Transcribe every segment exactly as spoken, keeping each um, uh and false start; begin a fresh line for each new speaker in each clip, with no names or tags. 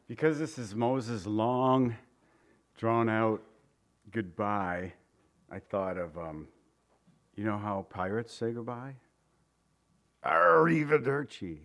Because this is Moses' long, drawn-out goodbye, I thought of, um, you know how pirates say goodbye? Arrivederci.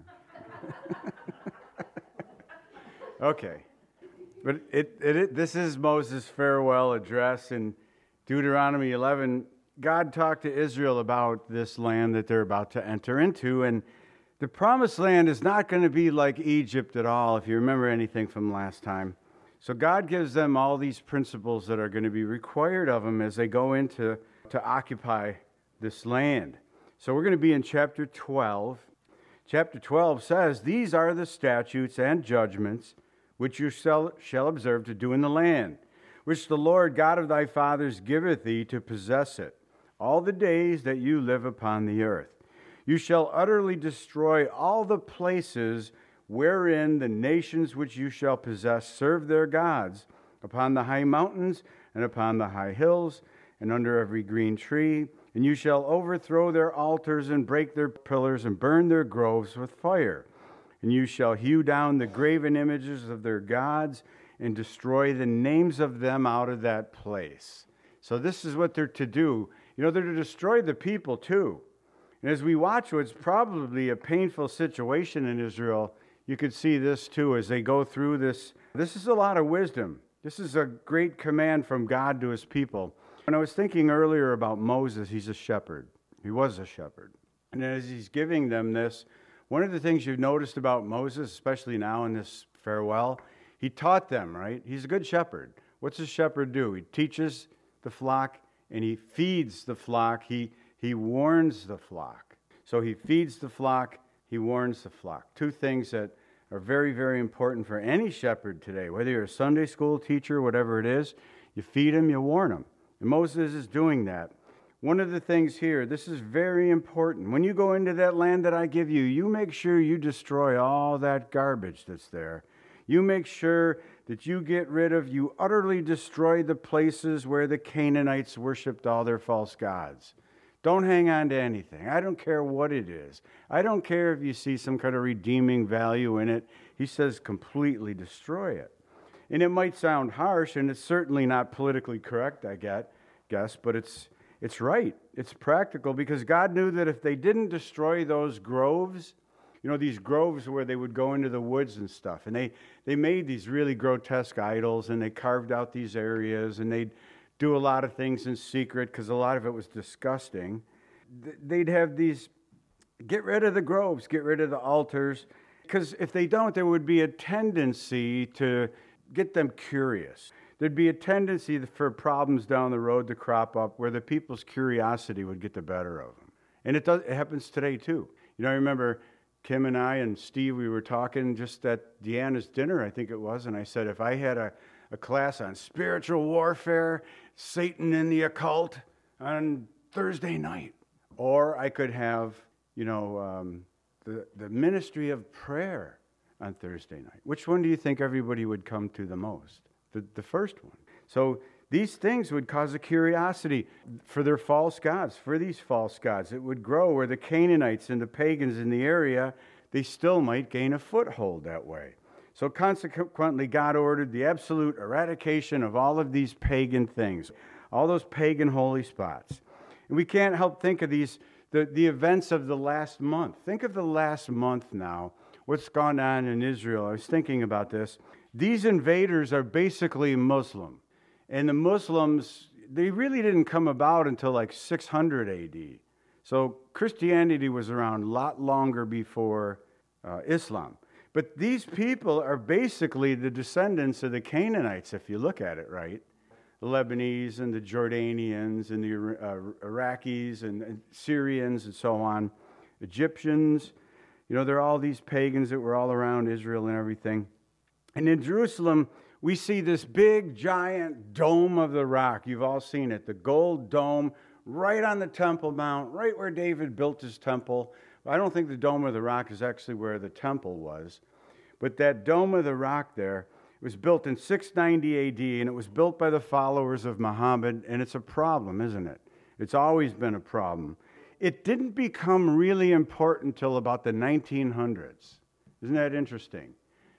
Okay. But it, it, it, this is Moses' farewell address. In Deuteronomy eleven, God talked to Israel about this land that they're about to enter into, and the promised land is not going to be like Egypt at all, if you remember anything from last time. So God gives them all these principles that are going to be required of them as they go into to occupy this land. So we're going to be in chapter twelve. Chapter twelve says, "These are the statutes and judgments which you shall, shall observe to do in the land, which the Lord God of thy fathers giveth thee to possess it, all the days that you live upon the earth. You shall utterly destroy all the places wherein the nations which you shall possess serve their gods, upon the high mountains and upon the high hills, and under every green tree. And you shall overthrow their altars and break their pillars and burn their groves with fire. And you shall hew down the graven images of their gods and destroy the names of them out of that place." So this is what they're to do. You know, they're to destroy the people too. And as we watch what's probably a painful situation in Israel, you could see this too as they go through this. This is a lot of wisdom. This is a great command from God to his people. When I was thinking earlier about Moses, he's a shepherd. He was a shepherd. And as he's giving them this, one of the things you've noticed about Moses, especially now in this farewell, he taught them, right? He's a good shepherd. What's a shepherd do? He teaches the flock and he feeds the flock. He, he warns the flock. So he feeds the flock, he warns the flock. Two things that are very, very important for any shepherd today. Whether you're a Sunday school teacher, whatever it is, you feed them, you warn them. And Moses is doing that. One of the things here, this is very important. When you go into that land that I give you, you make sure you destroy all that garbage that's there. You make sure that you get rid of, you utterly destroy the places where the Canaanites worshipped all their false gods. Don't hang on to anything. I don't care what it is. I don't care if you see some kind of redeeming value in it. He says completely destroy it. And it might sound harsh, and it's certainly not politically correct, I get, guess, but it's it's right. It's practical, because God knew that if they didn't destroy those groves, you know, these groves where they would go into the woods and stuff, and they, they made these really grotesque idols, and they carved out these areas, and they'd do a lot of things in secret because a lot of it was disgusting. They'd have these, get rid of the groves, get rid of the altars, because if they don't, there would be a tendency to get them curious. There'd be a tendency for problems down the road to crop up where the people's curiosity would get the better of them. And it does. It happens today too. You know, I remember Kim and I and Steve, we were talking just at Deanna's dinner, I think it was, and I said, if I had a, a class on spiritual warfare, Satan and the occult on Thursday night, or I could have, you know, um, the, the ministry of prayer on Thursday night. Which one do you think everybody would come to the most? The, the first one. So these things would cause a curiosity for their false gods, for these false gods. It would grow where the Canaanites and the pagans in the area, they still might gain a foothold that way. So consequently, God ordered the absolute eradication of all of these pagan things, all those pagan holy spots. And we can't help think of these, the, the events of the last month. Think of the last month now, what's gone on in Israel. I was thinking about this. These invaders are basically Muslim. And the Muslims, they really didn't come about until like six hundred A D. So Christianity was around a lot longer before uh, Islam. But these people are basically the descendants of the Canaanites, if you look at it right. The Lebanese and the Jordanians and the uh, Iraqis and, and Syrians and so on. Egyptians. You know, there are all these pagans that were all around Israel and everything. And in Jerusalem, we see this big, giant dome of the rock. You've all seen it. The gold dome right on the Temple Mount, right where David built his temple. I don't think the Dome of the Rock is actually where the temple was. But that Dome of the Rock there was built in six ninety A D, and it was built by the followers of Muhammad, and it's a problem, isn't it? It's always been a problem. It didn't become really important until about the nineteen hundreds. Isn't that interesting?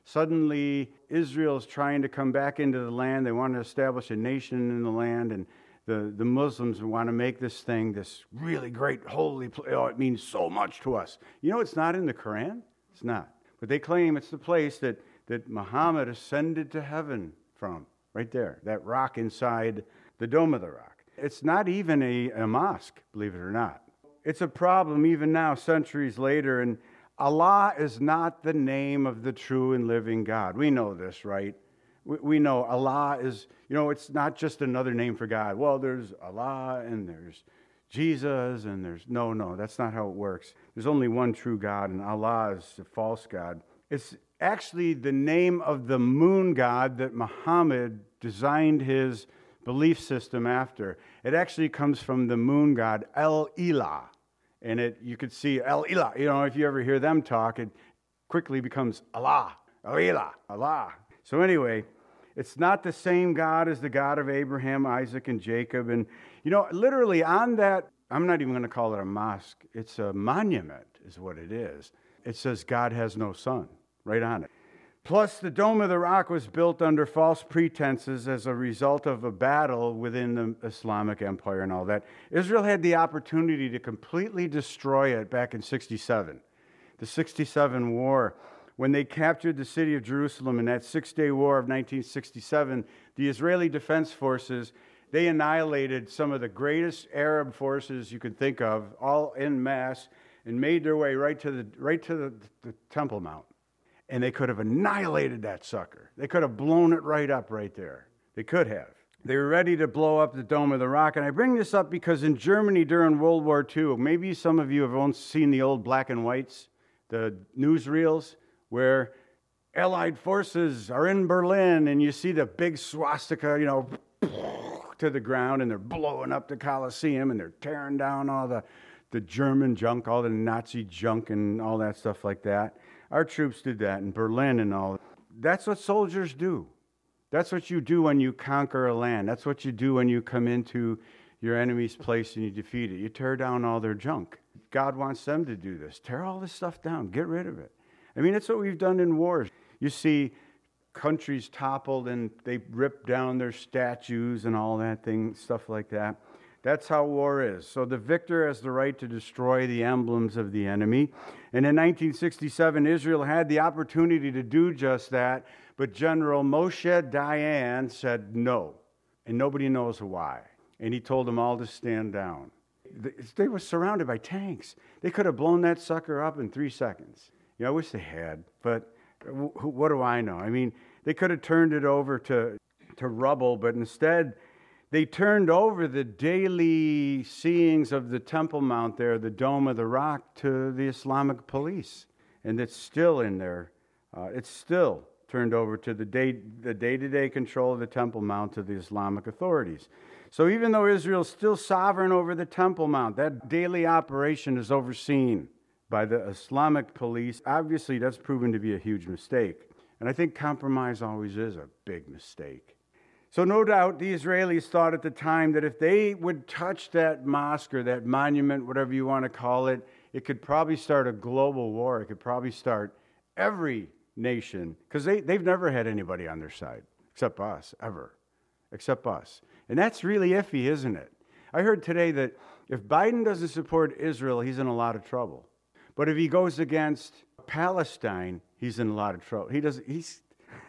Suddenly, Israel's trying to come back into the land. They want to establish a nation in the land, and the, the Muslims want to make this thing this really great holy place. Oh, it means so much to us. You know, it's not in the Quran. It's not. But they claim it's the place that, that Muhammad ascended to heaven from, right there, that rock inside the Dome of the Rock. It's not even a, a mosque, believe it or not. It's a problem even now, centuries later, and Allah is not the name of the true and living God. We know this, right? We, we know Allah is, you know, it's not just another name for God. Well, there's Allah and there's Jesus and there's, no, no, that's not how it works. There's only one true God, and Allah is a false God. It's actually the name of the moon god that Muhammad designed his belief system after. It actually comes from the moon god El-Ilah. And it, you could see El-Ilah, you know, if you ever hear them talk, it quickly becomes Allah, El-Ilah, Allah. So anyway, it's not the same God as the God of Abraham, Isaac, and Jacob. And, you know, literally on that, I'm not even going to call it a mosque. It's a monument is what it is. It says God has no son, right on it. Plus, the Dome of the Rock was built under false pretenses as a result of a battle within the Islamic Empire and all that. Israel had the opportunity to completely destroy it back in sixty-seven, the sixty-seven war. When they captured the city of Jerusalem in that six-day war of nineteen sixty-seven, the Israeli Defense Forces, they annihilated some of the greatest Arab forces you could think of, all en masse, and made their way right to the right to the, the Temple Mount. And they could have annihilated that sucker. They could have blown it right up right there. They could have. They were ready to blow up the Dome of the Rock. And I bring this up because in Germany during World War Two, maybe some of you have seen the old black and whites, the newsreels, where Allied forces are in Berlin and you see the big swastika, you know, to the ground, and they're blowing up the Colosseum and they're tearing down all the, the German junk, all the Nazi junk and all that stuff like that. Our troops did that in Berlin and all. That's what soldiers do. That's what you do when you conquer a land. That's what you do when you come into your enemy's place and you defeat it. You tear down all their junk. God wants them to do this. Tear all this stuff down. Get rid of it. I mean, it's what we've done in wars. You see countries toppled and they rip down their statues and all that thing, stuff like that. That's how war is. So the victor has the right to destroy the emblems of the enemy. And in nineteen sixty-seven, Israel had the opportunity to do just that, but General Moshe Dayan said no, and nobody knows why. And he told them all to stand down. They were surrounded by tanks. They could have blown that sucker up in three seconds. Yeah, I wish they had, but what do I know? I mean, they could have turned it over to, to rubble, but instead they turned over the daily seeings of the Temple Mount there, the Dome of the Rock, to the Islamic police. And it's still in there. Uh, it's still turned over to the day, the day-to-day control of the Temple Mount to the Islamic authorities. So even though Israel's still sovereign over the Temple Mount, that daily operation is overseen by the Islamic police. Obviously, that's proven to be a huge mistake. And I think compromise always is a big mistake. So no doubt the Israelis thought at the time that if they would touch that mosque or that monument, whatever you want to call it, it could probably start a global war. It could probably start every nation, because they, they've never had anybody on their side, except us, ever, except us. And that's really iffy, isn't it? I heard today that if Biden doesn't support Israel, he's in a lot of trouble. But if he goes against Palestine, he's in a lot of trouble. He doesn't, he's...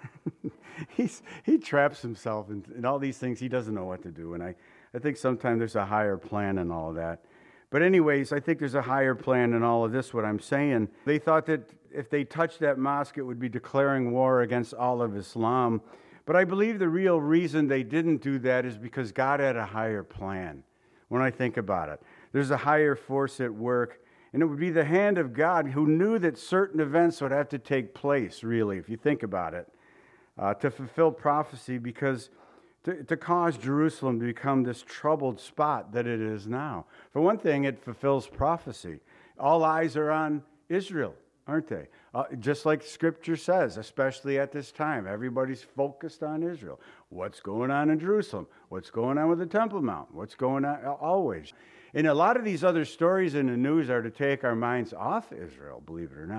He's, he traps himself in, in all these things. He doesn't know what to do. And I, I think sometimes there's a higher plan in all of that. But anyways, I think there's a higher plan in all of this, what I'm saying. They thought that if they touched that mosque, it would be declaring war against all of Islam. But I believe the real reason they didn't do that is because God had a higher plan. When I think about it, there's a higher force at work. And it would be the hand of God who knew that certain events would have to take place, really, if you think about it. Uh, to fulfill prophecy, because to, to cause Jerusalem to become this troubled spot that it is now. For one thing, it fulfills prophecy. All eyes are on Israel, aren't they? Uh, just like Scripture says, especially at this time. Everybody's focused on Israel. What's going on in Jerusalem? What's going on with the Temple Mount? What's going on? Always. And a lot of these other stories in the news are to take our minds off Israel, believe it or not.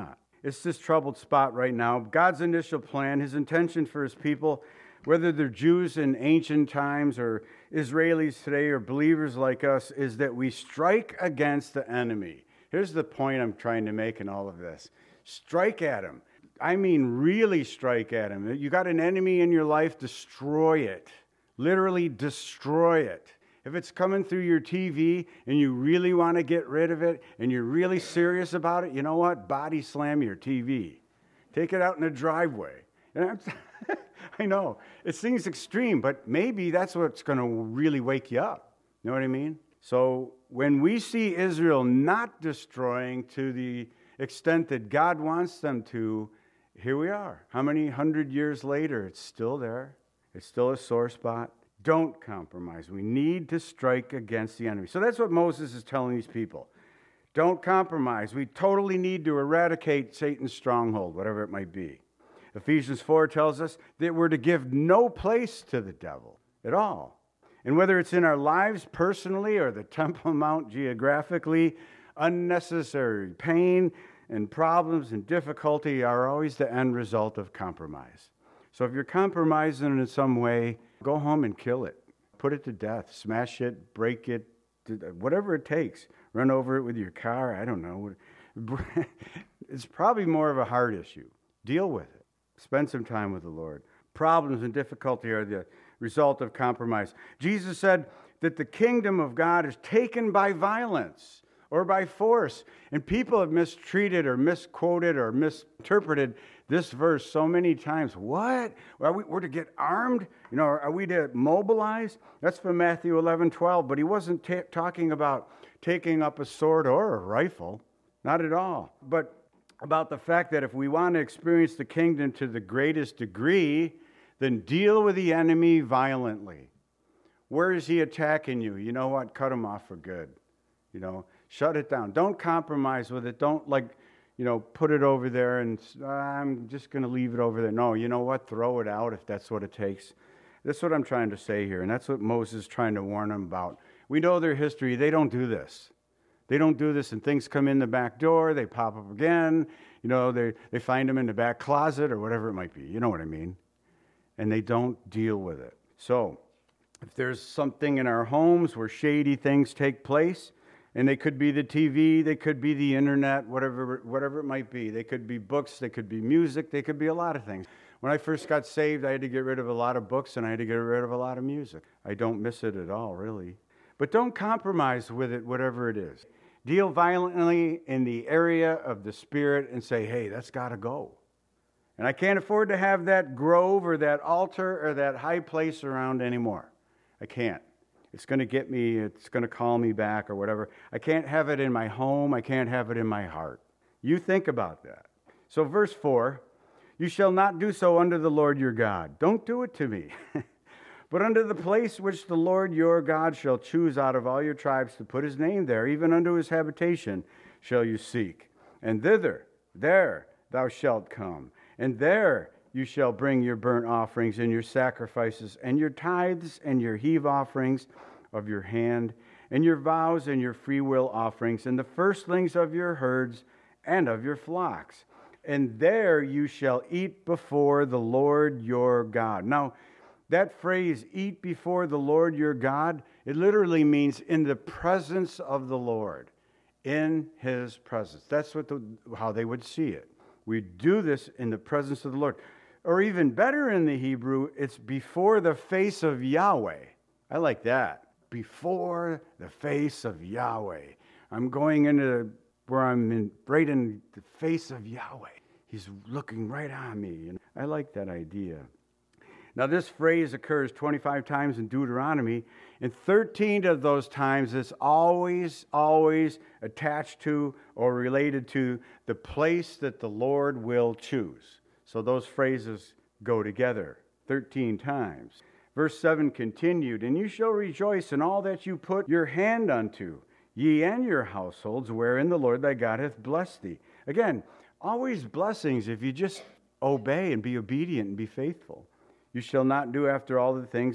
It's this troubled spot right now. God's initial plan, his intention for his people, whether they're Jews in ancient times or Israelis today or believers like us, is that we strike against the enemy. Here's the point I'm trying to make in all of this. Strike at him. I mean, really strike at him. You got an enemy in your life, destroy it. Literally destroy it. If it's coming through your T V and you really want to get rid of it and you're really serious about it, you know what? Body slam your T V. Take it out in the driveway. And I'm I know, it seems extreme, but maybe that's what's going to really wake you up. You know what I mean? So when we see Israel not destroying to the extent that God wants them to, here we are. How many hundred years later, it's still there. It's still a sore spot. Don't compromise. We need to strike against the enemy. So that's what Moses is telling these people. Don't compromise. We totally need to eradicate Satan's stronghold, whatever it might be. Ephesians four tells us that we're to give no place to the devil at all. And whether it's in our lives personally or the Temple Mount geographically, unnecessary pain and problems and difficulty are always the end result of compromise. So if you're compromising in some way, go home and kill it. Put it to death. Smash it, break it, whatever it takes. Run over it with your car. I don't know. It's probably more of a heart issue. Deal with it. Spend some time with the Lord. Problems and difficulty are the result of compromise. Jesus said that the kingdom of God is taken by violence or by force. And people have mistreated or misquoted or misinterpreted this verse so many times. What? Are we, we're to get armed? You know, are we to mobilize? That's from Matthew eleven twelve. But he wasn't ta- talking about taking up a sword or a rifle. Not at all. But about the fact that if we want to experience the kingdom to the greatest degree, then deal with the enemy violently. Where is he attacking you? You know what? Cut him off for good. You know, shut it down. Don't compromise with it. Don't, like, you know, put it over there and uh, I'm just going to leave it over there. No, you know what? Throw it out if that's what it takes. That's what I'm trying to say here, and that's what Moses is trying to warn them about. We know their history. They don't do this. They don't do this, and things come in the back door. They pop up again. You know, they, they find them in the back closet or whatever it might be. You know what I mean? And they don't deal with it. So if there's something in our homes where shady things take place, and they could be the T V, they could be the internet, whatever, whatever it might be. They could be books, they could be music, they could be a lot of things. When I first got saved, I had to get rid of a lot of books and I had to get rid of a lot of music. I don't miss it at all, really. But don't compromise with it, whatever it is. Deal violently in the area of the Spirit and say, hey, that's got to go. And I can't afford to have that grove or that altar or that high place around anymore. I can't. It's going to get me, it's going to call me back or whatever. I can't have it in my home. I can't have it in my heart. You think about that. So verse four, you shall not do so unto the Lord your God. Don't do it to me. But unto the place which the Lord your God shall choose out of all your tribes to put his name there, even unto his habitation shall you seek. And thither, there thou shalt come. And there you shall bring your burnt offerings and your sacrifices and your tithes and your heave offerings of your hand and your vows and your freewill offerings and the firstlings of your herds and of your flocks. And there you shall eat before the Lord your God. Now, that phrase, eat before the Lord your God, it literally means in the presence of the Lord, in his presence. That's what the, how they would see it. We do this in the presence of the Lord. Or even better in the Hebrew, it's before the face of Yahweh. I like that. Before the face of Yahweh. I'm going into where I'm in, right in the face of Yahweh. He's looking right on me. And I like that idea. Now, this phrase occurs twenty-five times in Deuteronomy, and thirteen of those times it's always, always attached to or related to the place that the Lord will choose. So those phrases go together thirteen times. Verse seven continued, and you shall rejoice in all that you put your hand unto, ye and your households, wherein the Lord thy God hath blessed thee. Again, always blessings if you just obey and be obedient and be faithful. You shall not do after all the things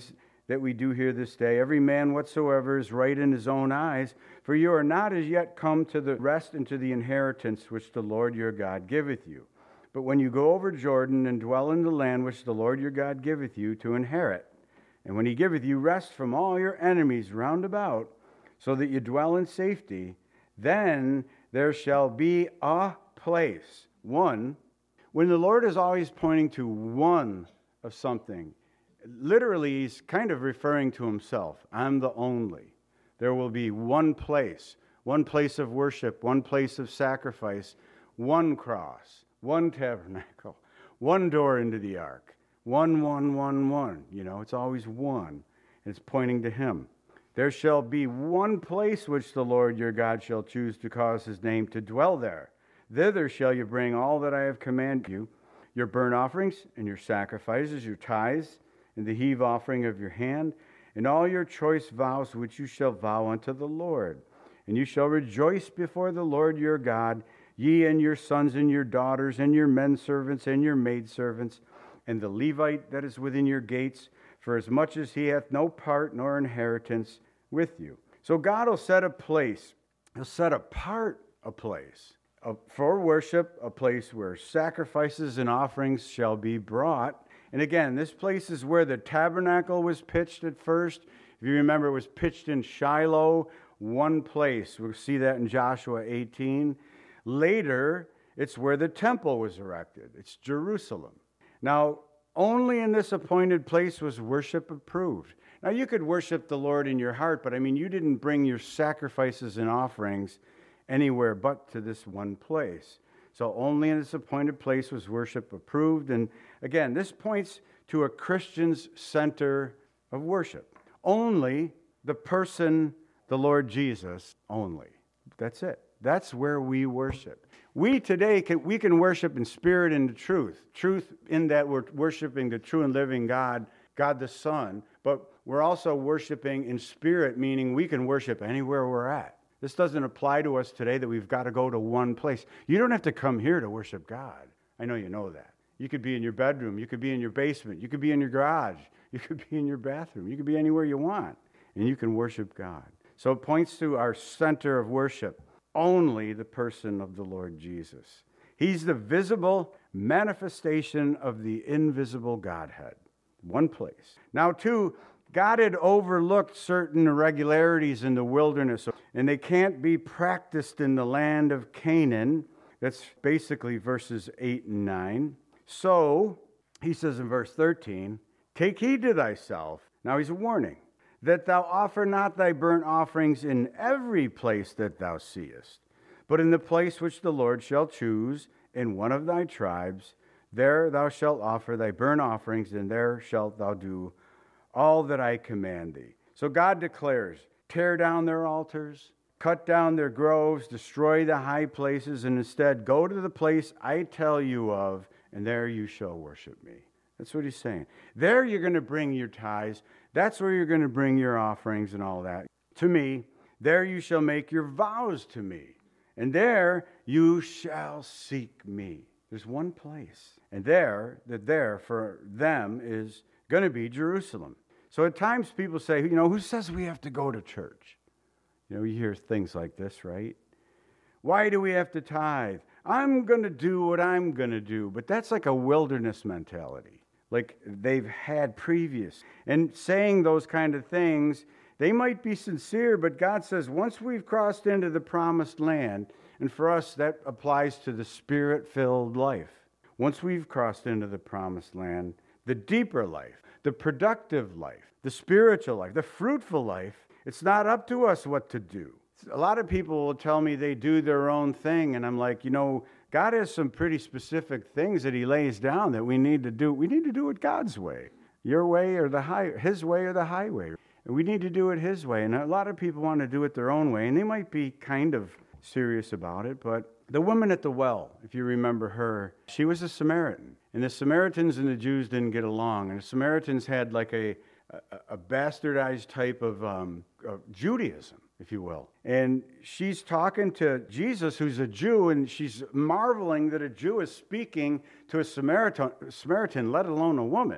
that we do here this day, every man whatsoever is right in his own eyes, for you are not as yet come to the rest and to the inheritance which the Lord your God giveth you. But when you go over Jordan and dwell in the land which the Lord your God giveth you to inherit, and when he giveth you rest from all your enemies round about, so that you dwell in safety, then there shall be a place, one. When the Lord is always pointing to one of something, literally he's kind of referring to himself. I'm the only. There will be one place, one place of worship, one place of sacrifice, one cross, one tabernacle, one door into the ark. One, one, one, one. You know, it's always one. It's pointing to him. There shall be one place which the Lord your God shall choose to cause his name to dwell there. Thither shall you bring all that I have commanded you, your burnt offerings and your sacrifices, your tithes, and the heave offering of your hand, and all your choice vows which you shall vow unto the Lord. And you shall rejoice before the Lord your God, ye and your sons and your daughters, and your men servants and your maidservants, and the Levite that is within your gates, for as much as he hath no part nor inheritance with you. So God will set a place, he'll set apart a place for worship, a place where sacrifices and offerings shall be brought. And again, this place is where the tabernacle was pitched at first. If you remember, it was pitched in Shiloh, one place. We'll see that in Joshua eighteen. Later, it's where the temple was erected. It's Jerusalem. Now, only in this appointed place was worship approved. Now, you could worship the Lord in your heart, but I mean, you didn't bring your sacrifices and offerings anywhere but to this one place. So only in this appointed place was worship approved. And again, this points to a Christian's center of worship. Only the person, the Lord Jesus, only. That's it. That's where we worship. We today, can, we can worship in spirit and in truth. Truth in that we're worshiping the true and living God, God the Son, but we're also worshiping in spirit, meaning we can worship anywhere we're at. This doesn't apply to us today that we've got to go to one place. You don't have to come here to worship God. I know you know that. You could be in your bedroom. You could be in your basement. You could be in your garage. You could be in your bathroom. You could be anywhere you want, and you can worship God. So it points to our center of worship, only the person of the Lord Jesus. He's the visible manifestation of the invisible Godhead. One place. Now, two, God had overlooked certain irregularities in the wilderness, and they can't be practiced in the land of Canaan. That's basically verses eight and nine. So, he says in verse thirteen, take heed to thyself. Now he's a warning. That thou offer not thy burnt offerings in every place that thou seest, but in the place which the Lord shall choose in one of thy tribes, there thou shalt offer thy burnt offerings, and there shalt thou do all that I command thee. So God declares, tear down their altars, cut down their groves, destroy the high places, and instead go to the place I tell you of, and there you shall worship me. That's what he's saying. There you're going to bring your tithes. That's where you're going to bring your offerings and all that. To me, there you shall make your vows to me. And there you shall seek me. There's one place. And there, that there for them is going to be Jerusalem. So at times people say, you know, who says we have to go to church? You know, you hear things like this, right? Why do we have to tithe? I'm going to do what I'm going to do. But that's like a wilderness mentality, like they've had previous. And saying those kind of things, they might be sincere, but God says once we've crossed into the promised land, and for us that applies to the Spirit-filled life. Once we've crossed into the promised land, the deeper life, the productive life, the spiritual life, the fruitful life, it's not up to us what to do. A lot of people will tell me they do their own thing, and I'm like, you know, God has some pretty specific things that he lays down that we need to do. We need to do it God's way. Your way or the high, his way or the highway. And we need to do it his way. And a lot of people want to do it their own way, and they might be kind of serious about it. But the woman at the well, if you remember her, she was a Samaritan. And the Samaritans and the Jews didn't get along. And the Samaritans had like a, a, a bastardized type of, um, of Judaism, if you will. And she's talking to Jesus, who's a Jew, and she's marveling that a Jew is speaking to a Samaritan, Samaritan, let alone a woman.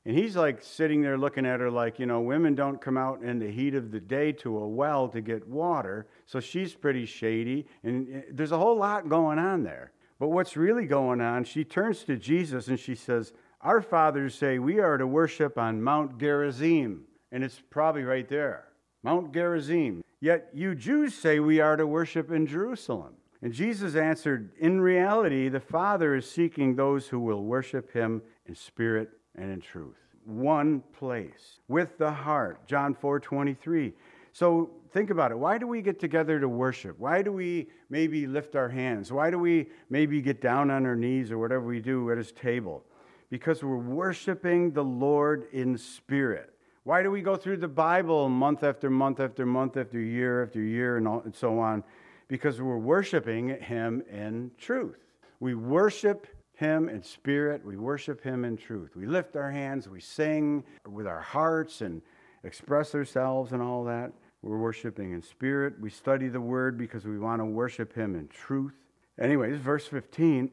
And he's like sitting there looking at her like, you know, women don't come out in the heat of the day to a well to get water. So she's pretty shady. And there's a whole lot going on there. But what's really going on, she turns to Jesus and she says, our fathers say we are to worship on Mount Gerizim. And it's probably right there. Mount Gerizim. Yet you Jews say we are to worship in Jerusalem. And Jesus answered, in reality, the Father is seeking those who will worship him in spirit and in truth. One place with the heart. John four twenty-three. So think about it. Why do we get together to worship? Why do we maybe lift our hands? Why do we maybe get down on our knees or whatever we do at his table? Because we're worshiping the Lord in spirit. Why do we go through the Bible month after month after month after year after year and, all, and so on? Because we're worshiping him in truth. We worship him in spirit. We worship him in truth. We lift our hands. We sing with our hearts and express ourselves and all that. We're worshiping in spirit. We study the word because we want to worship him in truth. Anyways, verse fifteen,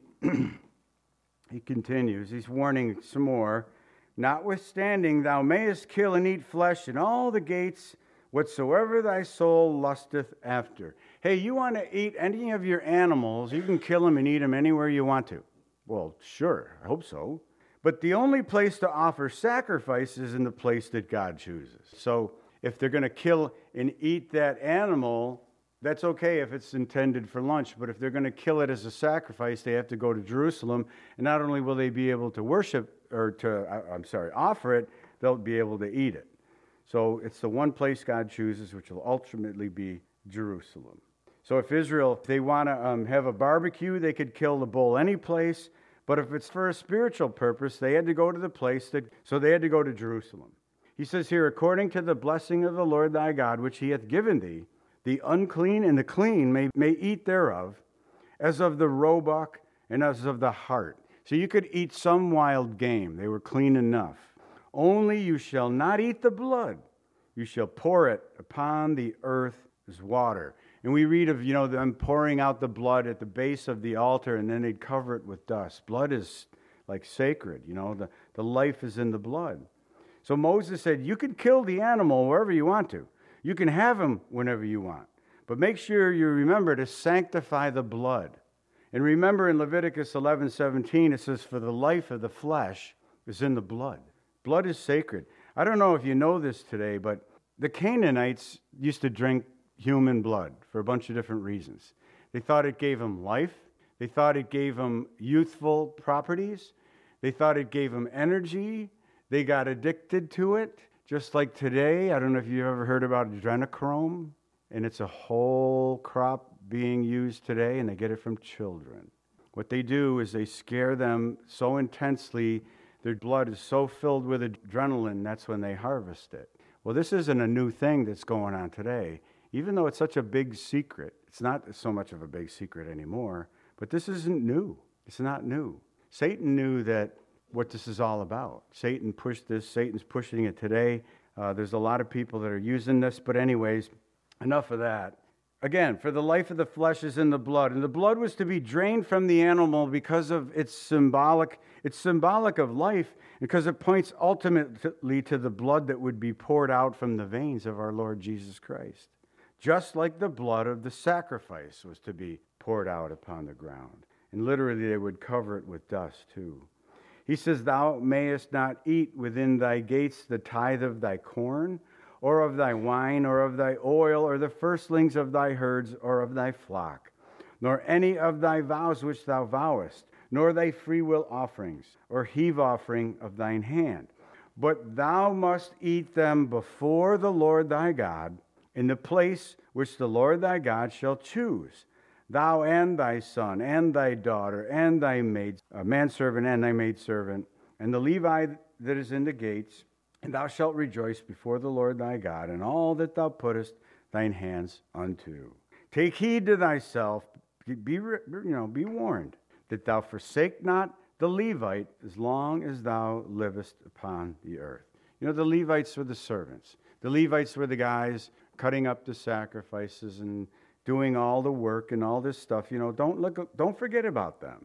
he continues. He's warning some more. Notwithstanding, thou mayest kill and eat flesh in all the gates, whatsoever thy soul lusteth after. Hey, you want to eat any of your animals, you can kill them and eat them anywhere you want to. Well, sure, I hope so. But the only place to offer sacrifice is in the place that God chooses. So if they're going to kill and eat that animal, that's okay if it's intended for lunch. But if they're going to kill it as a sacrifice, they have to go to Jerusalem. And not only will they be able to worship, or to, I'm sorry, offer it, they'll be able to eat it. So it's the one place God chooses, which will ultimately be Jerusalem. So if Israel, if they want to um, have a barbecue, they could kill the bull any place. But if it's for a spiritual purpose, they had to go to the place that, so they had to go to Jerusalem. He says here, according to the blessing of the Lord thy God, which he hath given thee, the unclean and the clean may, may eat thereof, as of the roebuck and as of the hart. So you could eat some wild game. They were clean enough. Only you shall not eat the blood. You shall pour it upon the earth as water. And we read of, you know, them pouring out the blood at the base of the altar, and then they'd cover it with dust. Blood is like sacred, you know. The, the life is in the blood. So Moses said, you can kill the animal wherever you want to. You can have him whenever you want. But make sure you remember to sanctify the blood. And remember in Leviticus eleven seventeen, it says, for the life of the flesh is in the blood. Blood is sacred. I don't know if you know this today, but the Canaanites used to drink human blood for a bunch of different reasons. They thought it gave them life. They thought it gave them youthful properties. They thought it gave them energy. They got addicted to it. Just like today, I don't know if you've ever heard about adrenochrome, and it's a whole crop being used today, and they get it from children. What they do is they scare them so intensely, their blood is so filled with adrenaline, that's when they harvest it. Well, this isn't a new thing that's going on today. Even though it's such a big secret, it's not so much of a big secret anymore, but this isn't new. It's not new. Satan knew that what this is all about. Satan pushed this. Satan's pushing it today. Uh, there's a lot of people that are using this, but anyways, enough of that. Again, for the life of the flesh is in the blood, and the blood was to be drained from the animal because of its symbolic, it's symbolic of life, because it points ultimately to the blood that would be poured out from the veins of our Lord Jesus Christ. Just like the blood of the sacrifice was to be poured out upon the ground. And literally they would cover it with dust too. He says, thou mayest not eat within thy gates the tithe of thy corn, or of thy wine, or of thy oil, or the firstlings of thy herds, or of thy flock, nor any of thy vows which thou vowest, nor thy freewill offerings, or heave offering of thine hand. But thou must eat them before the Lord thy God, in the place which the Lord thy God shall choose, thou and thy son, and thy daughter, and thy maid, uh, manservant, and thy maidservant, and the Levite that is in the gates, and thou shalt rejoice before the Lord thy God, in all that thou puttest thine hands unto. Take heed to thyself, be, you know, be warned, that thou forsake not the Levite as long as thou livest upon the earth. You know, the Levites were the servants. The Levites were the guys cutting up the sacrifices and doing all the work and all this stuff. You know, don't look, don't forget about them.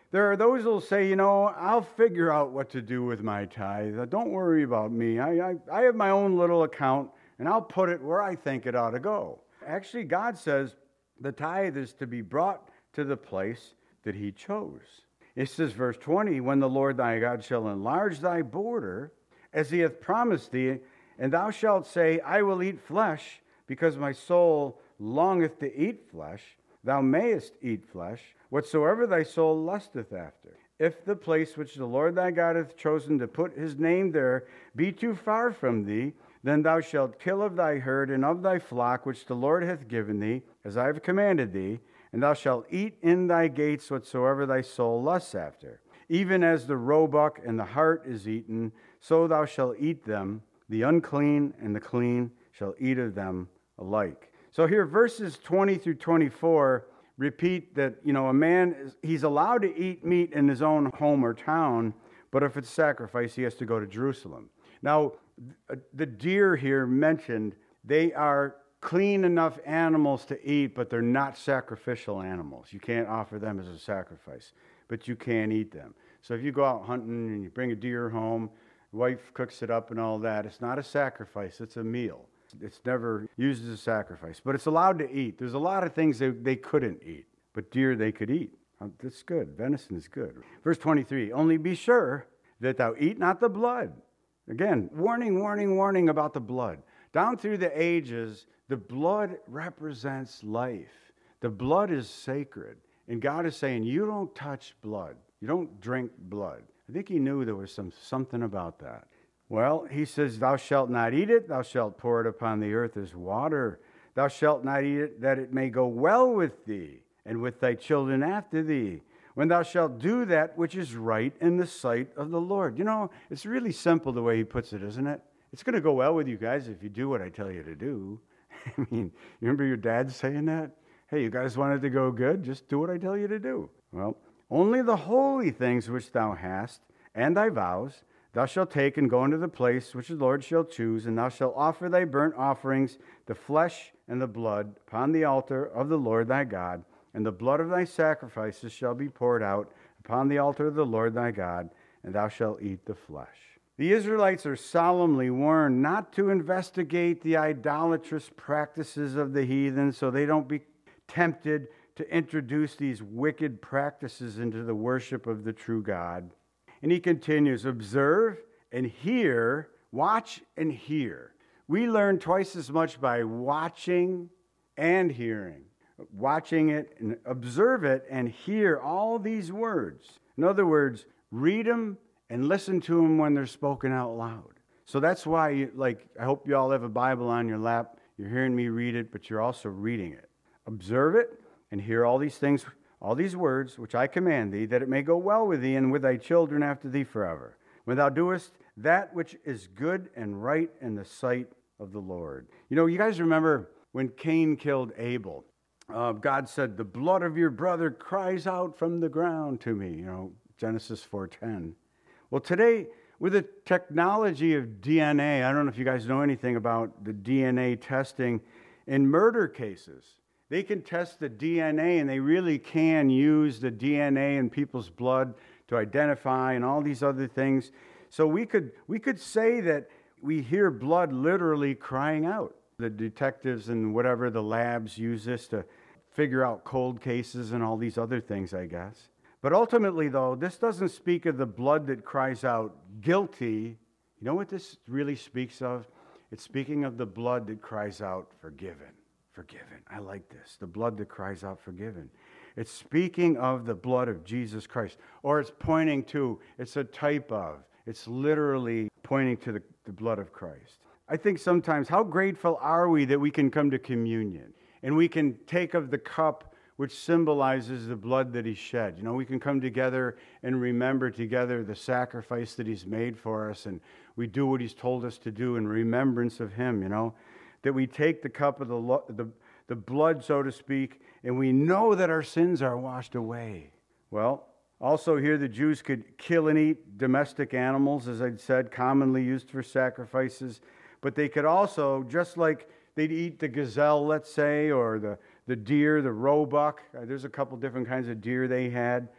there are those who will say, you know, I'll figure out what to do with my tithe. Don't worry about me. I, I, I have my own little account, and I'll put it where I think it ought to go. Actually, God says the tithe is to be brought to the place that he chose. It says, verse twenty, when the Lord thy God shall enlarge thy border, as he hath promised thee, and thou shalt say, I will eat flesh, because my soul longeth to eat flesh, thou mayest eat flesh, whatsoever thy soul lusteth after. If the place which the Lord thy God hath chosen to put his name there be too far from thee, then thou shalt kill of thy herd and of thy flock which the Lord hath given thee, as I have commanded thee, and thou shalt eat in thy gates whatsoever thy soul lusts after. Even as the roebuck and the hart is eaten, so thou shalt eat them. The unclean and the clean shall eat of them alike. So here, verses twenty through twenty-four repeat that, you know, a man, is, he's allowed to eat meat in his own home or town, but if it's sacrifice, he has to go to Jerusalem. Now, the deer here mentioned, they are clean enough animals to eat, but they're not sacrificial animals. You can't offer them as a sacrifice, but you can eat them. So if you go out hunting and you bring a deer home, wife cooks it up and all that, it's not a sacrifice, it's a meal. It's never used as a sacrifice, but it's allowed to eat. There's a lot of things they, they couldn't eat, but deer they could eat. That's good. Venison is good. Verse twenty-three, only be sure that thou eat not the blood. Again, warning, warning, warning about the blood. Down through the ages, the blood represents life. The blood is sacred. And God is saying, you don't touch blood. You don't drink blood. I think he knew there was some something about that. Well, he says, thou shalt not eat it. Thou shalt pour it upon the earth as water. Thou shalt not eat it, that it may go well with thee, and with thy children after thee, when thou shalt do that which is right in the sight of the Lord. You know, it's really simple the way he puts it, isn't it? It's going to go well with you guys if you do what I tell you to do. I mean, you remember your dad saying that? Hey, you guys want it to go good? Just do what I tell you to do. Well, only the holy things which thou hast, and thy vows, thou shalt take and go into the place which the Lord shall choose, and thou shalt offer thy burnt offerings, the flesh and the blood, upon the altar of the Lord thy God, and the blood of thy sacrifices shall be poured out upon the altar of the Lord thy God, and thou shalt eat the flesh. The Israelites are solemnly warned not to investigate the idolatrous practices of the heathen so they don't be tempted to introduce these wicked practices into the worship of the true God. And he continues, observe and hear, watch and hear. We learn twice as much by watching and hearing. Watching it and observe it and hear all these words. In other words, read them and listen to them when they're spoken out loud. So that's why, you, like, I hope you all have a Bible on your lap. You're hearing me read it, but you're also reading it. Observe it and hear all these things, all these words, which I command thee, that it may go well with thee and with thy children after thee forever. When thou doest that which is good and right in the sight of the Lord. You know, you guys remember when Cain killed Abel? Uh, God said, the blood of your brother cries out from the ground to me, you know, Genesis four ten. Well, today, with the technology of D N A, I don't know if you guys know anything about the D N A testing in murder cases. They can test the D N A, and they really can use the D N A in people's blood to identify and all these other things. So we could we could say that we hear blood literally crying out. The detectives and whatever the labs use this to figure out cold cases and all these other things, I guess. But ultimately, though, this doesn't speak of the blood that cries out guilty. You know what this really speaks of? It's speaking of the blood that cries out forgiven. Forgiven. I like this. The blood that cries out forgiven. It's speaking of the blood of Jesus Christ. Or it's pointing to, it's a type of, it's literally pointing to the, the blood of Christ. I think sometimes, how grateful are we that we can come to communion and we can take of the cup which symbolizes the blood that he shed. You know, we can come together and remember together the sacrifice that he's made for us, and we do what he's told us to do in remembrance of him, you know, that we take the cup of the, the, the blood, so to speak, and we know that our sins are washed away. Well, also here the Jews could kill and eat domestic animals, as I'd said, commonly used for sacrifices. But they could also, just like they'd eat the gazelle, let's say, or the, the deer, the roebuck. Uh, there's a couple different kinds of deer they had.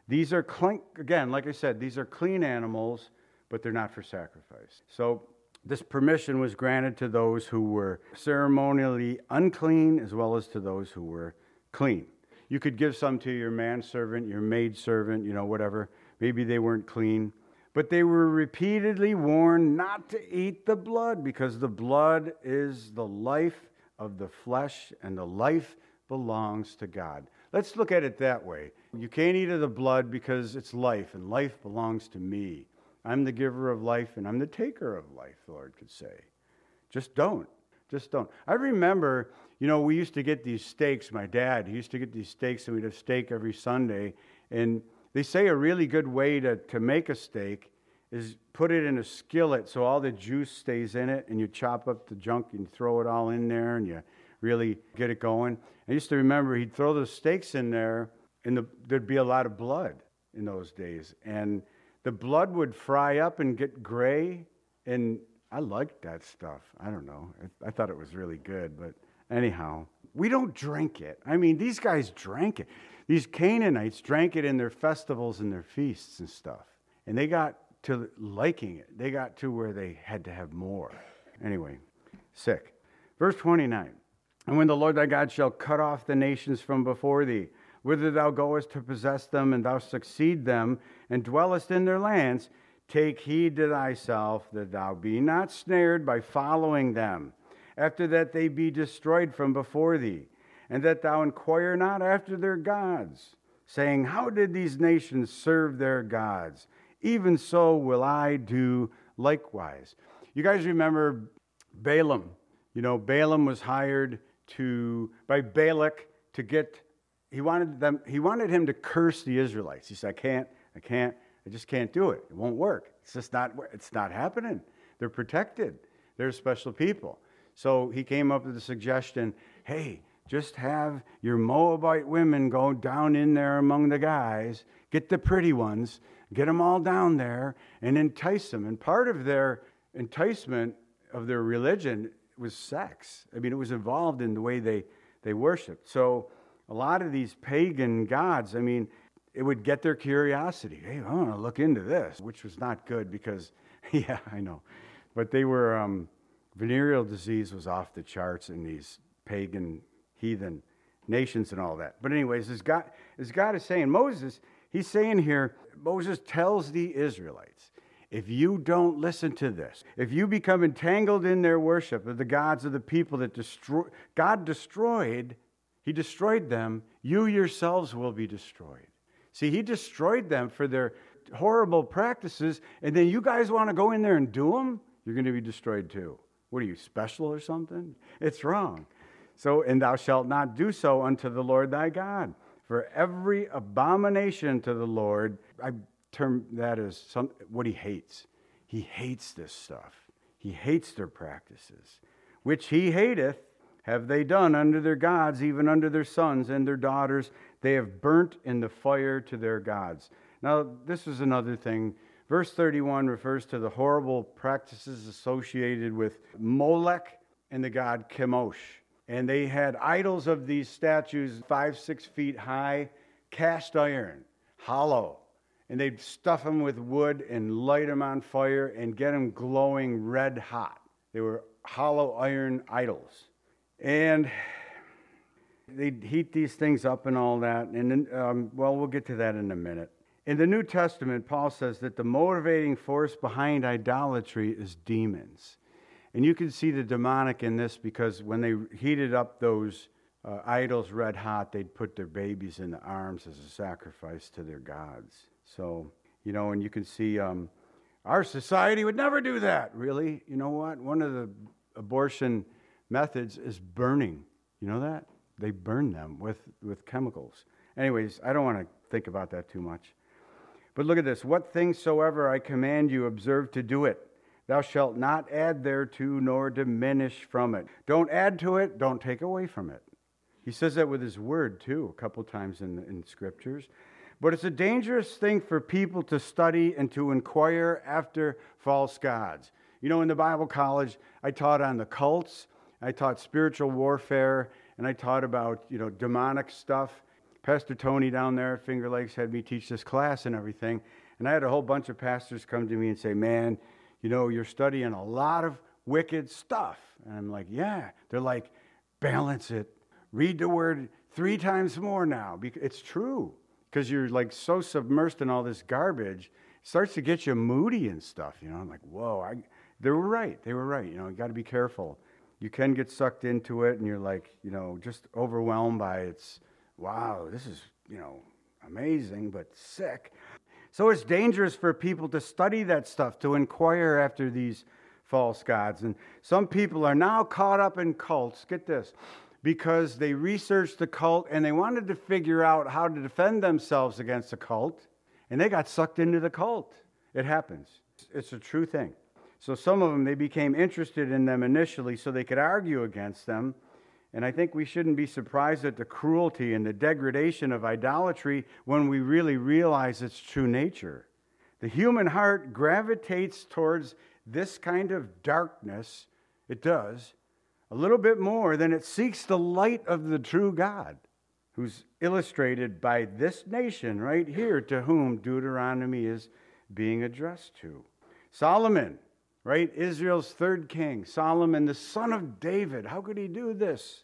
These are, clean, again, like I said, these are clean animals, but they're not for sacrifice. So this permission was granted to those who were ceremonially unclean as well as to those who were clean. You could give some to your manservant, your maidservant, you know, whatever. Maybe they weren't clean. But they were repeatedly warned not to eat the blood, because the blood is the life of the flesh, and the life belongs to God. Let's look at it that way. You can't eat of the blood because it's life, and life belongs to me. I'm the giver of life, and I'm the taker of life, the Lord could say. Just don't. Just don't. I remember, you know, we used to get these steaks. My dad, he used to get these steaks, and we'd have steak every Sunday. And they say a really good way to, to make a steak is put it in a skillet so all the juice stays in it, and you chop up the junk and throw it all in there, and you really get it going. I used to remember he'd throw those steaks in there, and the, there'd be a lot of blood in those days. And the blood would fry up and get gray, and I liked that stuff. I don't know. I, I thought it was really good, but anyhow, we don't drink it. I mean, these guys drank it. These Canaanites drank it in their festivals and their feasts and stuff, and they got to liking it. They got to where they had to have more. Anyway, sick. Verse twenty-nine, and when the Lord thy God shall cut off the nations from before thee, whither thou goest to possess them, and thou succeed them, and dwellest in their lands, take heed to thyself that thou be not snared by following them, after that they be destroyed from before thee, and that thou inquire not after their gods, saying, how did these nations serve their gods? Even so will I do likewise. You guys remember Balaam? You know, Balaam was hired to by Balak to get. He wanted them. He wanted him to curse the Israelites. He said, "I can't. I can't. I just can't do it. It won't work. It's just not. It's not happening. They're protected. They're special people." So he came up with the suggestion: "Hey, just have your Moabite women go down in there among the guys, get the pretty ones, get them all down there, and entice them." And part of their enticement of their religion was sex. I mean, it was involved in the way they, they worshiped. So a lot of these pagan gods, I mean, it would get their curiosity. Hey, I want to look into this, which was not good because, yeah, I know. But they were, um, venereal disease was off the charts in these pagan, heathen nations and all that. But anyways, as God, as God is saying, Moses, he's saying here, Moses tells the Israelites, if you don't listen to this, if you become entangled in their worship of the gods of the people that destroy, God destroyed, he destroyed them, you yourselves will be destroyed. See, he destroyed them for their horrible practices, and then you guys want to go in there and do them? You're going to be destroyed too. What are you, special or something? It's wrong. So, and thou shalt not do so unto the Lord thy God. For every abomination to the Lord, I term that as some, what he hates. He hates this stuff. He hates their practices. Which he hateth, have they done unto their gods, even unto their sons and their daughters. They have burnt in the fire to their gods. Now, this is another thing. Verse thirty-one refers to the horrible practices associated with Molech and the god Chemosh. And they had idols of these statues, five, six feet high, cast iron, hollow. And they'd stuff them with wood and light them on fire and get them glowing red hot. They were hollow iron idols. And they'd heat these things up and all that. And then, um, well, we'll get to that in a minute. In the New Testament, Paul says that the motivating force behind idolatry is demons. And you can see the demonic in this because when they heated up those uh, idols red hot, they'd put their babies in the arms as a sacrifice to their gods. So, you know, and you can see um, our society would never do that. Really? You know what? One of the abortion methods is burning. You know that? They burn them with, with chemicals. Anyways, I don't want to think about that too much. But look at this. What things soever I command you, observe to do it. Thou shalt not add thereto, nor diminish from it. Don't add to it. Don't take away from it. He says that with his word, too, a couple times in, in Scriptures. But it's a dangerous thing for people to study and to inquire after false gods. You know, in the Bible college, I taught on the cults. I taught spiritual warfare, and I taught about, you know, demonic stuff. Pastor Tony down there at Finger Lakes had me teach this class and everything. And I had a whole bunch of pastors come to me and say, man, you know, you're studying a lot of wicked stuff. And I'm like, yeah. They're like, balance it. Read the word three times more now. It's true. Because you're like so submersed in all this garbage, it starts to get you moody and stuff. You know, I'm like, whoa, I, they were right. They were right. You know, you got to be careful. You can get sucked into it and you're like, you know, just overwhelmed by it's, wow, this is, you know, amazing, but sick. So it's dangerous for people to study that stuff, to inquire after these false gods. And some people are now caught up in cults, get this, because they researched the cult and they wanted to figure out how to defend themselves against the cult, and they got sucked into the cult. It happens. It's a true thing. So some of them, they became interested in them initially so they could argue against them. And I think we shouldn't be surprised at the cruelty and the degradation of idolatry when we really realize its true nature. The human heart gravitates towards this kind of darkness, it does, a little bit more than it seeks the light of the true God, who's illustrated by this nation right here to whom Deuteronomy is being addressed to. Solomon, right? Israel's third king, Solomon, the son of David. How could he do this?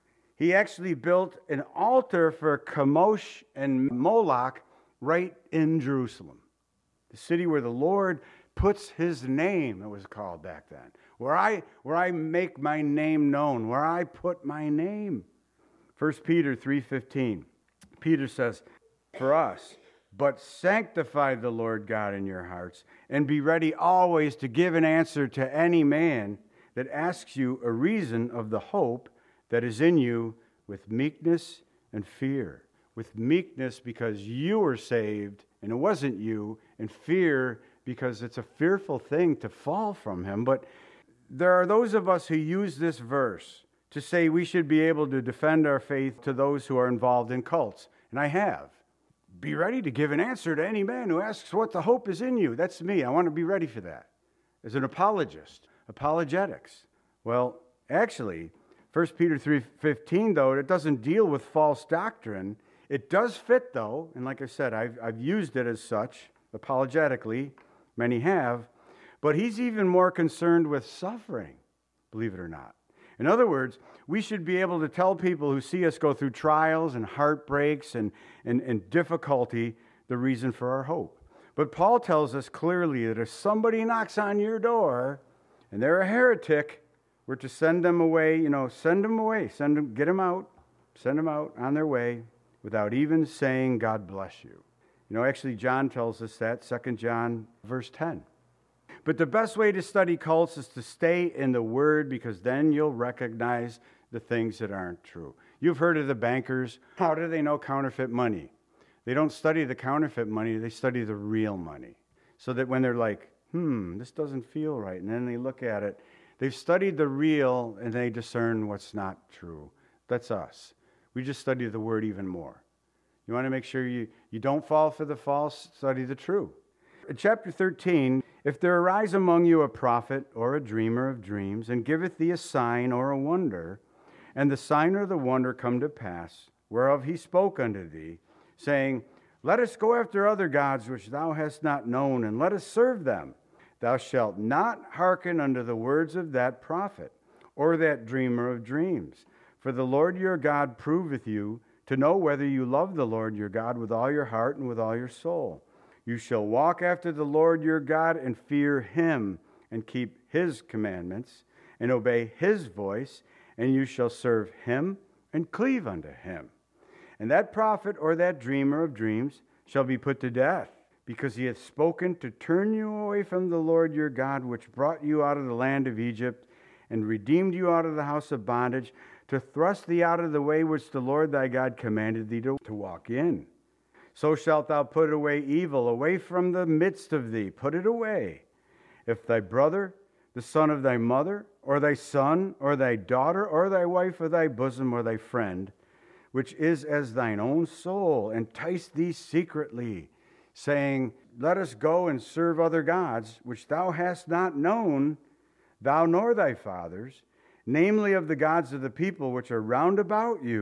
He actually built an altar for Chemosh and Moloch right in Jerusalem, the city where the Lord puts his name, it was called back then, where I, where I make my name known, where I put my name. First Peter three fifteen, Peter says, for us, but sanctify the Lord God in your hearts, and be ready always to give an answer to any man that asks you a reason of the hope that is in you with meekness and fear. With meekness because you were saved and it wasn't you, and fear because it's a fearful thing to fall from him. But there are those of us who use this verse to say we should be able to defend our faith to those who are involved in cults. And I have. Be ready to give an answer to any man who asks what the hope is in you. That's me. I want to be ready for that. As an apologist, apologetics. Well, actually, First Peter three fifteen, though, it doesn't deal with false doctrine. It does fit, though, and like I said, I've, I've used it as such, apologetically. Many have. But he's even more concerned with suffering, believe it or not. In other words, we should be able to tell people who see us go through trials and heartbreaks and, and, and difficulty the reason for our hope. But Paul tells us clearly that if somebody knocks on your door and they're a heretic, we're to send them away, you know, send them away, send them, get them out, send them out on their way without even saying, God bless you. You know, actually, John tells us that, Second John verse ten. But the best way to study cults is to stay in the Word, because then you'll recognize the things that aren't true. You've heard of the bankers. How do they know counterfeit money? They don't study the counterfeit money, they study the real money. So that when they're like, hmm, this doesn't feel right, and then they look at it, they've studied the real and they discern what's not true. That's us. We just study the Word even more. You want to make sure you, you don't fall for the false, study the true. In chapter thirteen, if there arise among you a prophet or a dreamer of dreams, and giveth thee a sign or a wonder, and the sign or the wonder come to pass, whereof he spoke unto thee, saying, let us go after other gods which thou hast not known, and let us serve them. Thou shalt not hearken unto the words of that prophet, or that dreamer of dreams. For the Lord your God proveth you to know whether you love the Lord your God with all your heart and with all your soul. You shall walk after the Lord your God and fear him, and keep his commandments, and obey his voice, and you shall serve him and cleave unto him. And that prophet or that dreamer of dreams shall be put to death, because he hath spoken to turn you away from the Lord your God, which brought you out of the land of Egypt, and redeemed you out of the house of bondage, to thrust thee out of the way which the Lord thy God commanded thee to, to walk in. So shalt thou put away evil away from the midst of thee. Put it away. If thy brother, the son of thy mother, or thy son, or thy daughter, or thy wife, or thy bosom, or thy friend, which is as thine own soul, entice thee secretly, saying, let us go and serve other gods, which thou hast not known, thou nor thy fathers, namely of the gods of the people which are round about you,